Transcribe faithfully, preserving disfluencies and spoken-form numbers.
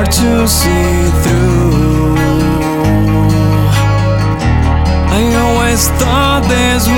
hard to see through. I always thought this